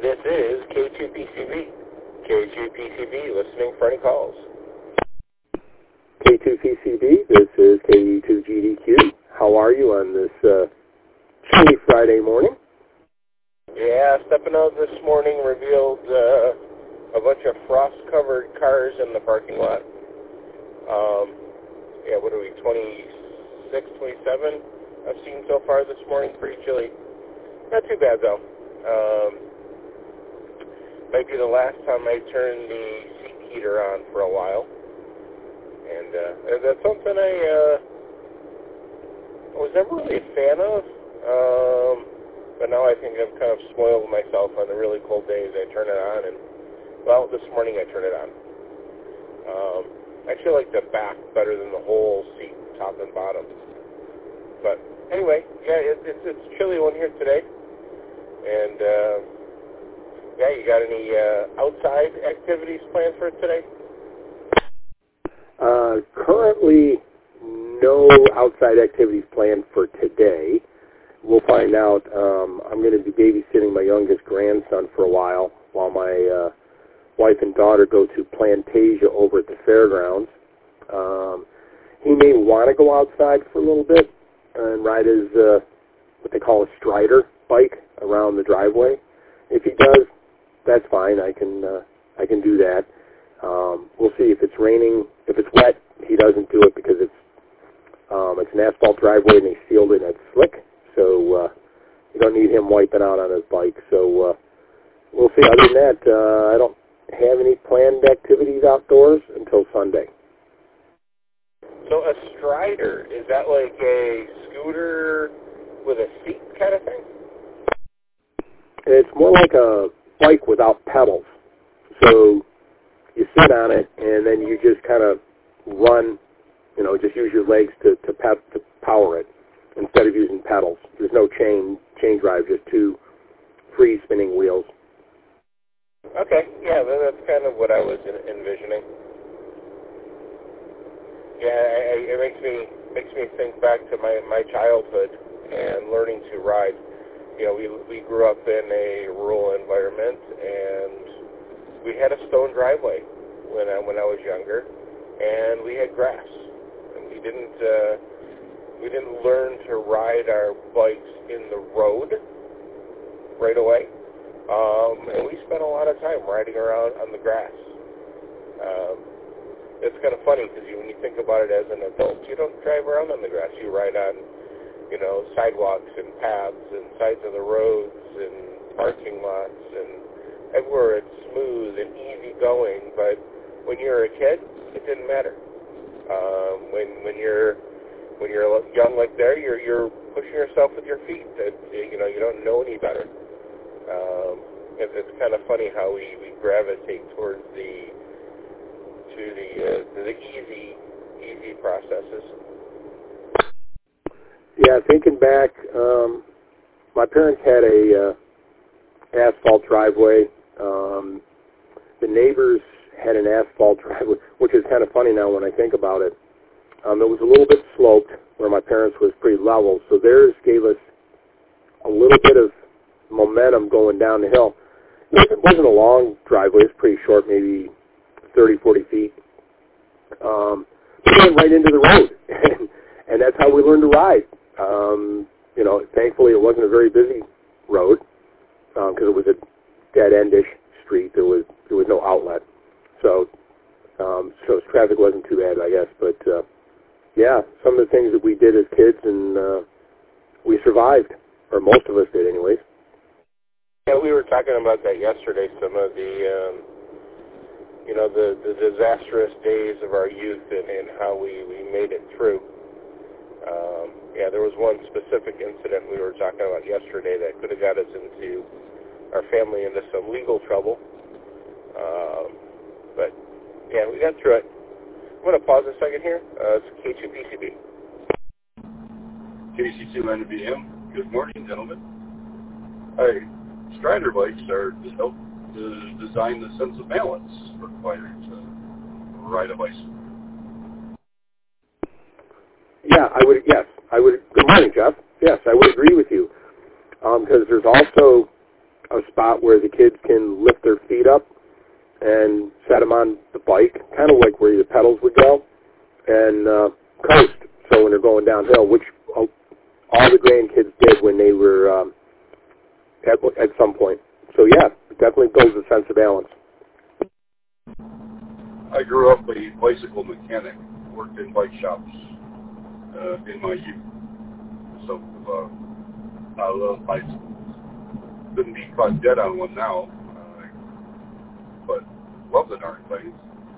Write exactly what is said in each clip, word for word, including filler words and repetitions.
This is K two P C B. K two P C B, listening for any calls. K two P C B, this is K E two G D Q. How are you on this uh, chilly Friday morning? Yeah, stepping out this morning revealed uh, a bunch of frost-covered cars in the parking lot. Um, yeah, what are we, twenty-six, twenty-seven I've seen so far this morning. Pretty chilly. Not too bad, though. Um, might be the last time I turn the seat heater on for a while. And uh, that's something I uh, was never really a fan of. Um, but now I think I've kind of spoiled myself on the really cold days. I turn it on, and, well, this morning I turned it on. Um, I actually like the back better than the whole seat, top and bottom. But anyway, yeah, it, it's it's chilly one here today. And, uh, yeah, you got any uh, outside activities planned for today? Uh, currently, no outside activities planned for today. We'll find out. Um, I'm going to be babysitting my youngest grandson for a while while my uh, wife and daughter go to Plantasia over at the fairgrounds. Um, he may want to go outside for a little bit and ride his, uh, what they call a strider bike around the driveway. If he does, that's fine. I can uh, I can do that. Um, we'll see if it's raining. If it's wet, he doesn't do it because it's um, it's an asphalt driveway and they sealed it and it's slick. So uh, you don't need him wiping out on his bike. So uh, we'll see. Other than that, uh, I don't have any planned activities outdoors until Sunday. So a strider, is that like a scooter with a seat kind of thing? It's more like a bike without pedals. So you sit on it, and then you just kind of run, you know, just use your legs to, to, pe- to power it instead of using pedals. There's no chain chain drive, just two free spinning wheels. Okay, yeah, that's kind of what I was envisioning. Yeah, it makes me makes me think back to my, my childhood and learning to ride. You know, we we grew up in a rural environment, and we had a stone driveway when I when I was younger, and we had grass, and we didn't uh, we didn't learn to ride our bikes in the road right away, um, and we spent a lot of time riding around on the grass. Um, it's kind of funny because you, when you think about it as an adult, you don't drive around on the grass. You ride on, you know, sidewalks and paths and sides of the roads and parking lots and everywhere it's smooth and easy going. But when you're a kid, it didn't matter. Um, when when you're when you're young like there, you're you're pushing yourself with your feet. It, you know, you don't know any better. Um, it, it's kind of funny how we, we gravitate towards the to the uh, the easy easy processes. Yeah, thinking back, um, my parents had a uh, asphalt driveway. Um, the neighbors had an asphalt driveway, which is kind of funny now when I think about it. Um, it was a little bit sloped where my parents was pretty level, so theirs gave us a little bit of momentum going down the hill. It wasn't a long driveway. It was pretty short, maybe thirty, forty feet. Um, we went right into the road, and, and that's how we learned to ride. Um, you know, thankfully it wasn't a very busy road because um, it was a dead-endish street. There was there was no outlet, so um, so traffic wasn't too bad, I guess. But uh, yeah, some of the things that we did as kids, and uh, we survived, or most of us did, anyways. Yeah, we were talking about that yesterday. Some of the um, you know the, the disastrous days of our youth and, and how we, we made it through. Um, yeah, there was one specific incident we were talking about yesterday that could have got us into our family into some legal trouble. Um, but, yeah, we got through it. I'm going to pause a second here. Uh, it's K two P C B. K C two N V M. Good morning, gentlemen. Hey, Strider bikes are to help to design the sense of balance required to ride a bicycle. Yeah, I would, yes, I would, good morning, Jeff. Yes, I would agree with you, because um, there's also a spot where the kids can lift their feet up and set them on the bike, kind of like where the pedals would go, and uh, coast. So when they're going downhill, which all the grandkids did when they were um, at, at some point. So yeah, it definitely builds a sense of balance. I grew up a bicycle mechanic, worked in bike shops uh, in my youth. So uh, I love bicycles. Couldn't be caught dead on one now, uh, but love the darn things.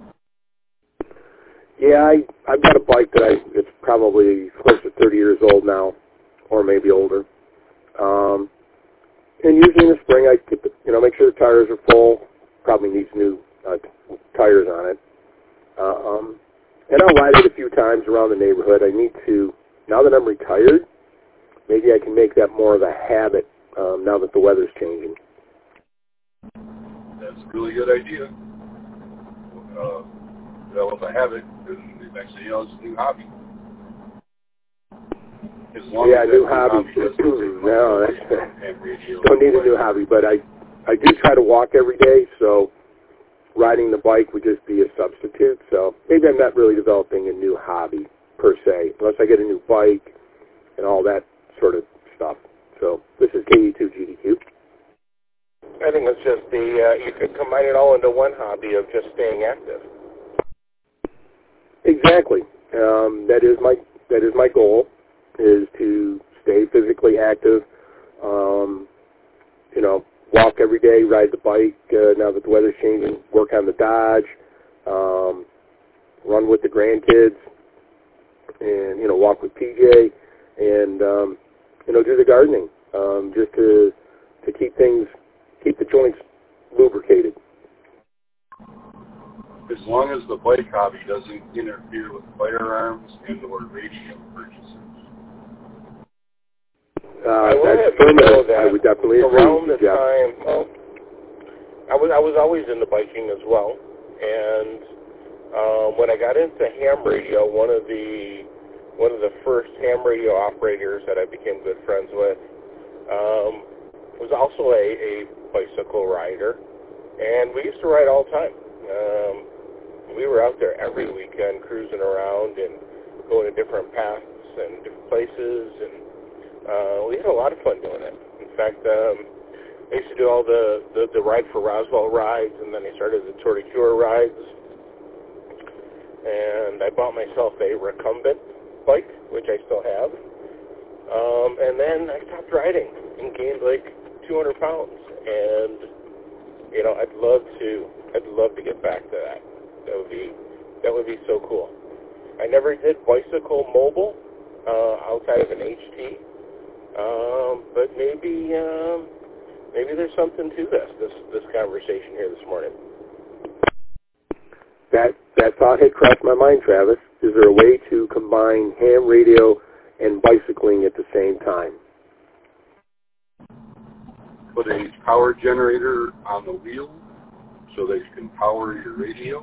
Yeah, I, I've got a bike that I, it's probably close to thirty years old now, or maybe older. Um, and usually in the spring, I get the, you know, make sure the tires are full. Probably needs new uh, tires on it. Uh, um, and I'll ride it a few times around the neighborhood. I need to, now that I'm retired, maybe I can make that more of a habit um, now that the weather's changing. That's a really good idea. Uh, develop a habit, and the next thing you know, it's a new hobby. As long yeah, as new that hobby. hobby no, that's, don't need a new hobby, but I, I do try to walk every day, so riding the bike would just be a substitute. So maybe I'm not really developing a new hobby per se, unless I get a new bike and all that sort of stuff. So this is K E two G D Q. I think it's just the, uh, you could combine it all into one hobby of just staying active. Exactly. Um, that is my, that is my goal, is to stay physically active, um, you know, walk every day, ride the bike uh, now that the weather's changing, work on the Dodge, um, run with the grandkids, and, you know, walk with P J, and, um, you know, do the gardening, um, just to to keep things, keep the joints lubricated. As long as the bike hobby doesn't interfere with firearms and or radio purchases. Uh, that's permanent. That I would definitely agree. Around the Jeff. time, well, I was I was always into biking as well, and um, when I got into ham radio, one of the one of the first ham radio operators that I became good friends with um, was also a, a bicycle rider, and we used to ride all the time. Um, we were out there every weekend cruising around and going to different paths and different places, and uh, we had a lot of fun doing it. In fact, um, I used to do all the, the, the Ride for Roswell rides, and then I started the Tour de Cure rides, and I bought myself a recumbent bike, which I still have, um, and then I stopped riding and gained like two hundred pounds, and you know, I'd love to, I'd love to get back to that. That would be, that would be so cool. I never did bicycle mobile uh, outside of an H T, um, but maybe, um, maybe there's something to this, this, this conversation here this morning. That that thought had crossed my mind, Travis. Is there a way to combine ham radio and bicycling at the same time? Put a power generator on the wheel so that you can power your radio.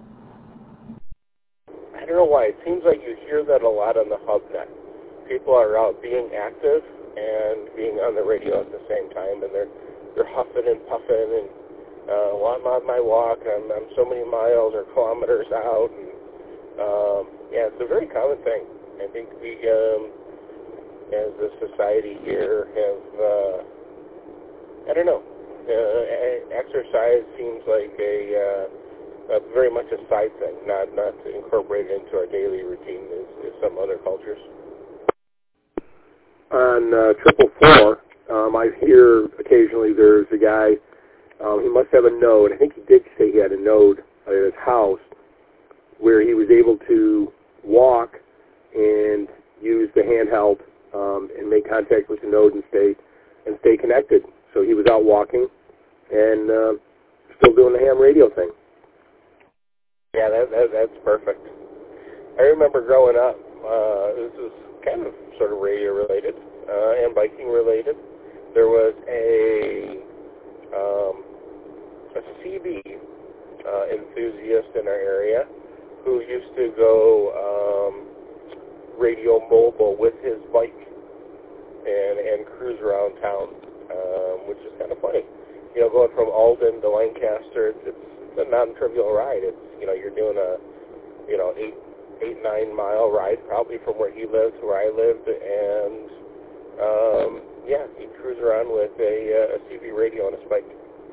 I don't know why. It seems like you hear that a lot on the HubNet. People are out being active and being on the radio at the same time, and they're they're huffing and puffing, and uh, well, I'm on my walk. I'm, I'm so many miles or kilometers out, and um, yeah, it's a very common thing. I think we, um, as a society here, have uh, I don't know. Uh, exercise seems like a uh, Uh, very much a side thing, not not incorporated into our daily routine as, as some other cultures. On uh, triple four, um, I hear occasionally there's a guy, um, he must have a node, I think he did say he had a node at his house, where he was able to walk and use the handheld um, and make contact with the node and stay, and stay connected. So he was out walking and uh, still doing the ham radio thing. Yeah, that, that that's perfect. I remember growing up, uh, this is kind of sort of radio related uh, and biking related. There was a um, a C V uh, enthusiast in our area who used to go um, radio mobile with his bike and and cruise around town. Um, um, which is kind of funny. You know, going from Alden to Lancaster, it's, it's a non-trivial ride. It's, you know, you're doing a, you know, eight, eight, nine mile ride probably from where he lives to where I lived, and um, yeah, he cruise around with a, a C B radio on his bike.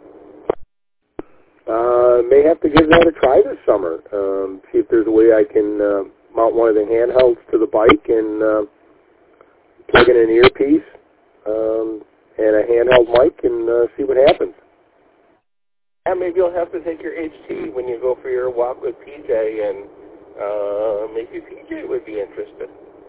Uh, may have to give that a try this summer. Um, see if there's a way I can uh, mount one of the handhelds to the bike and uh, plug in an earpiece um, and a handheld mic and uh, see what happens. Yeah, maybe you'll have to take your H T when you go for your walk with P J, and uh, maybe P J would be interested.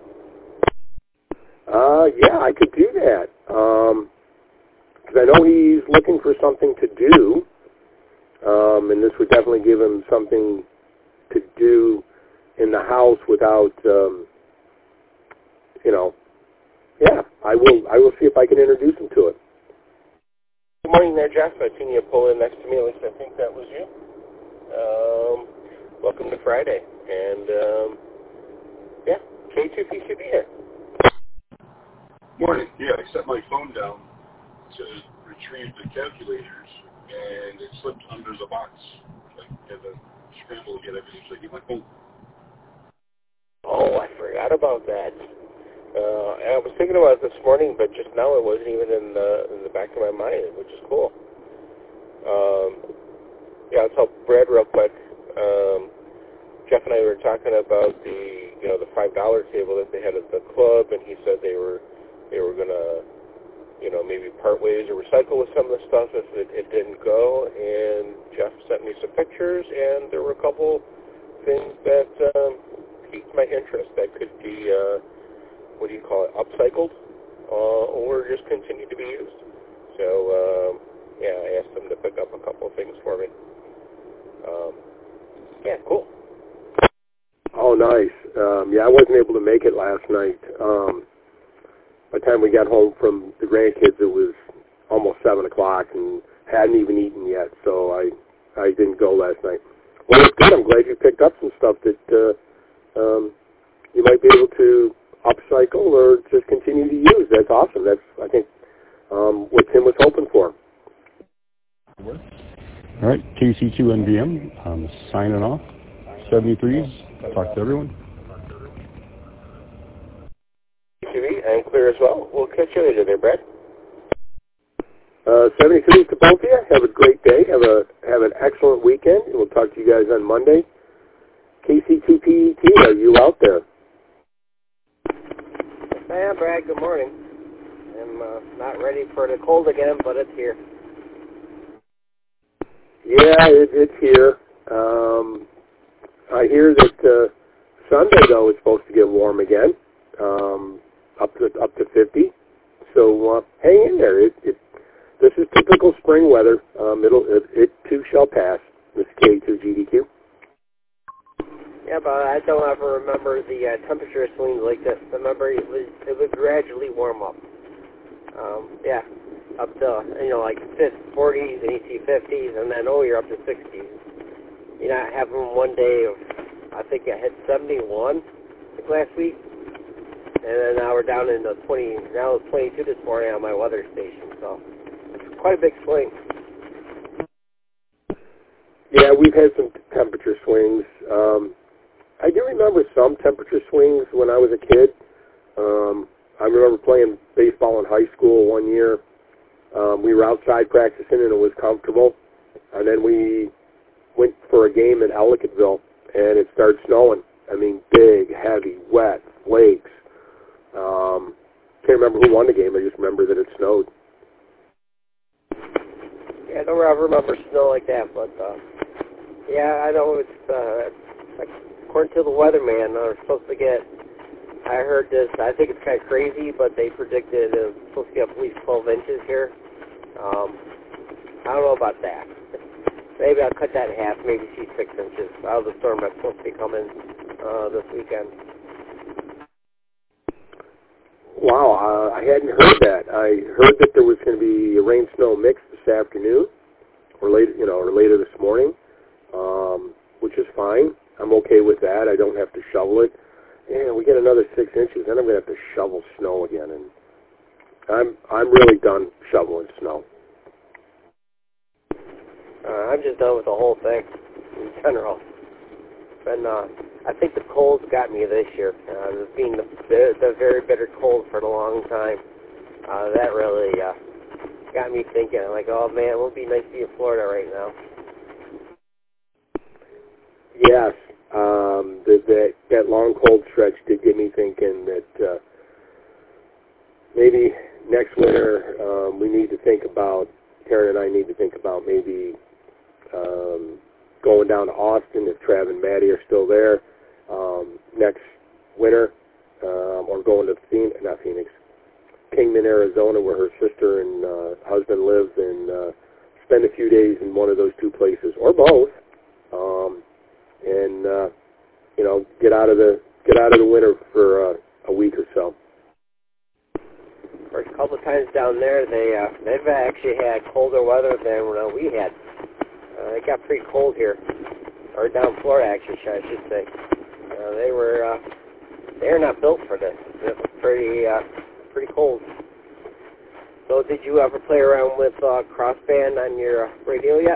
Uh, yeah, I could do that. Um, because I know he's looking for something to do, um, and this would definitely give him something to do in the house without, um, you know. Yeah, I will. I will see if I can introduce him to it. Good morning there, Jeff. I seen you pull in next to me. At least I think that was you. Um, welcome to Friday, and um, yeah, K two P should be here. Morning. Yeah, I set my phone down to retrieve the calculators, and it slipped under the box. I had to scramble to get everything so I get my phone. Oh, I forgot about that. Uh, I was thinking about it this morning, but just now it wasn't even in the in the back of my mind, which is cool. Um, yeah, I'll tell Brad real quick. Um, Jeff and I were talking about the you know the five dollar table that they had at the club, and he said they were they were gonna you know maybe part ways or recycle with some of the stuff if it, it didn't go. And Jeff sent me some pictures, and there were a couple things that um, piqued my interest that could be. Uh, what do you call it, upcycled, uh, or just continue to be used. So, um, yeah, I asked them to pick up a couple of things for me. Um, yeah, cool. Oh, nice. Um, yeah, I wasn't able to make it last night. Um, by the time we got home from the grandkids, it was almost seven o'clock and hadn't even eaten yet, so I I didn't go last night. Well, it's good. I'm glad you picked up some stuff that uh, um, you might be able to upcycle or just continue to use. That's awesome. That's, I think, um, what Tim was hoping for. All right, K C two N V M, I'm signing off. seventy-threes, talk to everyone. I'm clear as well. We'll catch you later there, Brad. Uh, seventy-threes to both of you. Have a great day. Have a have an excellent weekend. We'll talk to you guys on Monday. K C two P E T, are you out there? Hey, I'm Brad. Good morning. I'm uh, not ready for the cold again, but it's here. Yeah, it, it's here. Um, I hear that uh, Sunday, though, is supposed to get warm again, um, up to up to fifty. So uh, hang in there. It, it, this is typical spring weather. Um, it'll it, it too shall pass. This K two G D Q. Yeah, but I don't ever remember the uh, temperature swings like this. I remember it was it would gradually warm up. Um, yeah, up to you know like forties and you see fifties, and then oh you're up to sixties. You know, having one day of I think I hit seventy-one like last week, and then now we're down in the twenty. Now it's twenty-two this morning on my weather station. So it's quite a big swing. Yeah, we've had some temperature swings. Um, I do remember some temperature swings when I was a kid. Um, I remember playing baseball in high school one year. Um, we were outside practicing and it was comfortable. And then we went for a game in Ellicottville and it started snowing. I mean, big, heavy, wet, flakes. Um, can't remember who won the game. I just remember that it snowed. Yeah, I don't ever remember snow like that, but uh, yeah, I know it's uh, like, according to the weatherman, uh, we're supposed to get. I heard this. I think it's kind of crazy, but they predicted it's supposed to get at least twelve inches here. Um, I don't know about that. Maybe I'll cut that in half. Maybe see six inches out of the storm that's supposed to be coming uh, this weekend. Wow, uh, I hadn't heard that. I heard that there was going to be a rain-snow mix this afternoon, or later, you know, or later this morning, um, which is fine. I'm okay with that. I don't have to shovel it. And we get another six inches, then I'm going to have to shovel snow again, and I'm I'm really done shoveling snow. I'm just done with the whole thing in general. And uh, I think the cold's got me this year. Uh, being the, the the very bitter cold for a long time, uh, that really uh, got me thinking. Like, oh man, it would be nice to be in Florida right now. Yes, um, the, that that long cold stretch did get me thinking that uh, maybe next winter um, we need to think about. Karen and I need to think about maybe. Um, going down to Austin if Trav and Maddie are still there um, next winter, um, or going to Phoenix, not Phoenix, Kingman, Arizona, where her sister and uh, husband lives, and uh, spend a few days in one of those two places, or both, um, and uh, you know, get out of the get out of the winter for uh, a week or so. First couple of times down there, they uh, they've actually had colder weather than uh, we had. Uh, it got pretty cold here, or down Florida, actually, I should say. Uh, they were uh, they're not built for this. It was pretty uh, pretty cold. So, did you ever play around with uh, crossband on your uh, radio yet?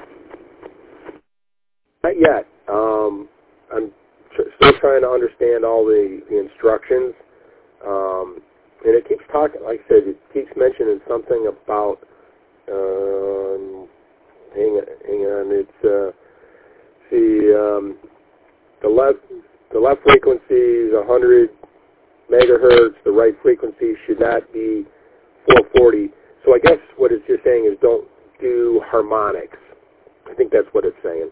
Not yet. Um, I'm tr- still trying to understand all the, the instructions, um, and it keeps talking. Like I said, it keeps mentioning something about. Um, Hang on, hang on. It's uh, see um, the left the left frequency is one hundred megahertz. The right frequency should not be four forty. So I guess what it's just saying is don't do harmonics. I think that's what it's saying.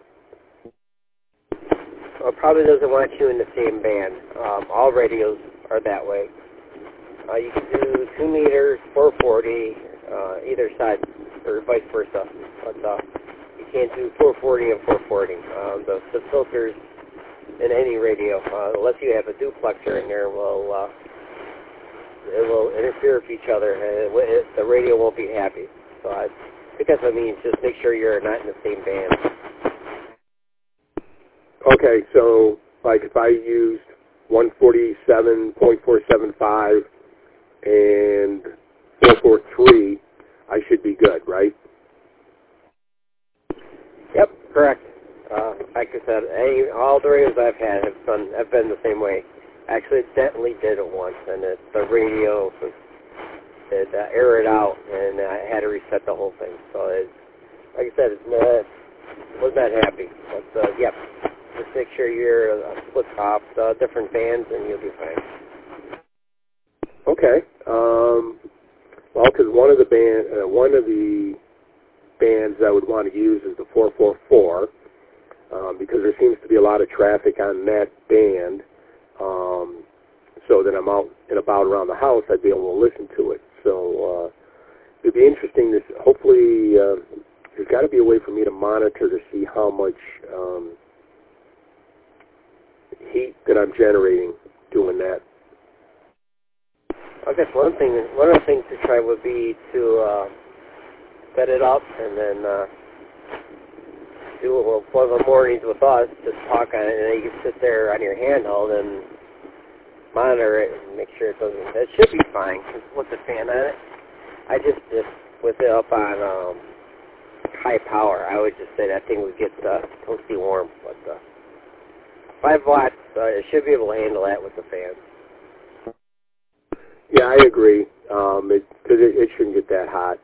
Well, it probably doesn't want you in the same band. Um, all radios are that way. Uh, you can do two meters, four forty, uh, either side, or vice versa. But uh, you can't do four forty and four forty. Um, the, the filters in any radio, uh, unless you have a duplexer in there, will uh, it will interfere with each other, and it, it, the radio won't be happy. So I think that's what it means. Just make sure you're not in the same band. Okay, so like if I used one forty-seven point four seven five and four forty-three, I should be good, right? Yep, correct. Uh, like I said, any, all the radios I've had have done have been the same way. Actually, accidentally did it once, and it, the radio was, it uh, errored out, and I had to reset the whole thing. So, it, like I said, it's not, was not happy. But uh, yep, just make sure you're uh, split off uh, different bands, and you'll be fine. Okay. Um, well, because one of the band, uh, one of the bands I would want to use is the four forty-four, um, because there seems to be a lot of traffic on that band. Um, so that I'm out and about around the house, I'd be able to listen to it. So uh, it'd be interesting to hopefully uh, there's got to be a way for me to monitor to see how much um, heat that I'm generating doing that. I guess one thing, one of the things to try would be to uh, set it up and then uh, do it well, one of the mornings with us, just talk on it, and then you can sit there on your handheld and monitor it and make sure it doesn't. It should be fine with the fan on it. I just, just with it up on um, high power, I would just say that thing would get uh, toasty warm. But uh, five watts, uh, it should be able to handle that with the fan. Yeah, I agree. Um, it, cause it, it shouldn't get that hot.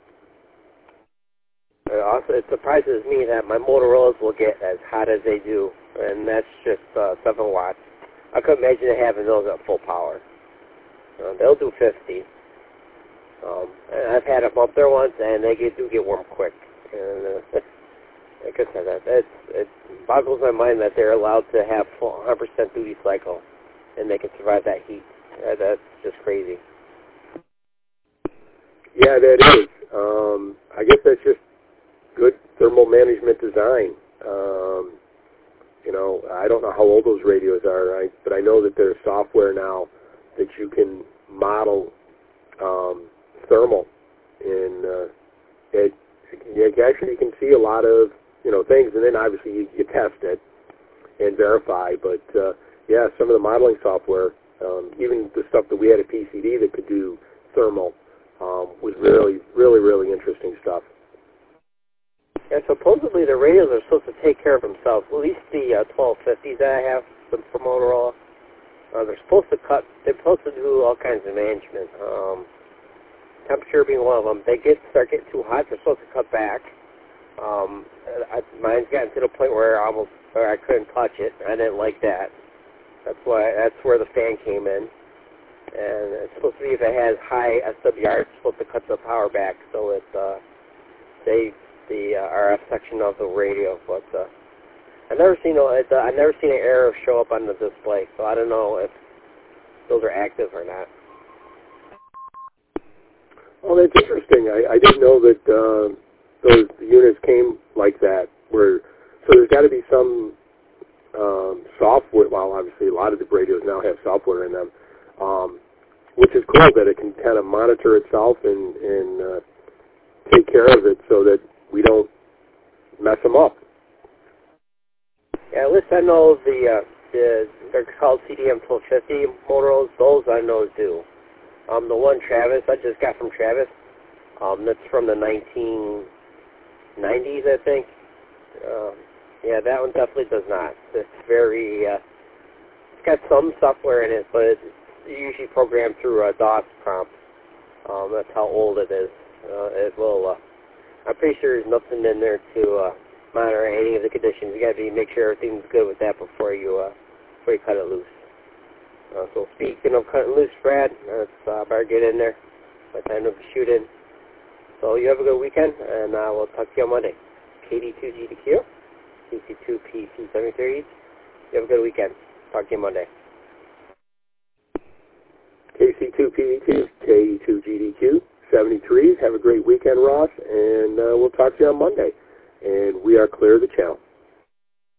Uh, also, it surprises me that my Motorola's will get as hot as they do, and that's just uh, seven watts. I couldn't imagine having those at full power. Uh, they'll do fifty. Um, and I've had them up there once, and they get, do get warm quick. And uh, like I said, that it, it boggles my mind that they're allowed to have full one hundred percent duty cycle, and they can survive that heat. Uh, that's just crazy. Yeah, that is. Um, I guess that's just good thermal management design. Um, you know, I don't know how old those radios are, right? But I know that there's software now that you can model um, thermal, and uh, it, it actually you can see a lot of you know things, and then obviously you, you test it and verify. But uh, yeah, some of the modeling software, um, even the stuff that we had at P C D that could do thermal, um, was really, really, really interesting stuff. Yeah, supposedly the radios are supposed to take care of themselves. At least the uh, twelve fifties that I have from Motorola. Uh, they're supposed to cut. They're supposed to do all kinds of management. Um, temperature being one of them. They get start getting too hot. They're supposed to cut back. Um, I, mine's gotten to the point where I almost where I couldn't touch it. I didn't like that. That's why. That's where the fan came in. And it's supposed to be if it has high S W R, it's supposed to cut the power back so it uh, saves the uh, R F section of the radio. But uh, I've never seen a, uh, I've never seen an error show up on the display, so I don't know if those are active or not. Oh, that's interesting. I, I didn't know that uh, those units came like that. Where so there's got to be some um, software. Well, obviously a lot of the radios now have software in them, um, which is cool that it can kind of monitor itself and, and uh, take care of it so that we don't mess them up. Yeah, at least I know the, uh, the they're called C D M twelve fifty Motorola's. Those I know do. Um, the one Travis I just got from Travis, um, that's from the nineteen nineties, I think. Um, yeah, that one definitely does not. It's very, uh, it's got some software in it, but it's usually programmed through a DOS prompt. Um, that's how old it is. Uh, it will. Uh, I'm pretty sure there's nothing in there to uh, monitor any of the conditions. You got to be make sure everything's good with that before you uh, before you cut it loose. Uh, so speaking of cutting loose, Brad, let's uh, better get in there. By the time to shoot in. So you have a good weekend, and uh, we'll talk to you on Monday. K D two G D Q, K C two P C seventy-three. You have a good weekend. Talk to you Monday. K C two P E T, K E two G D Q, seventy-three. Have a great weekend, Ross, and uh, we'll talk to you on Monday. And we are clear of the channel.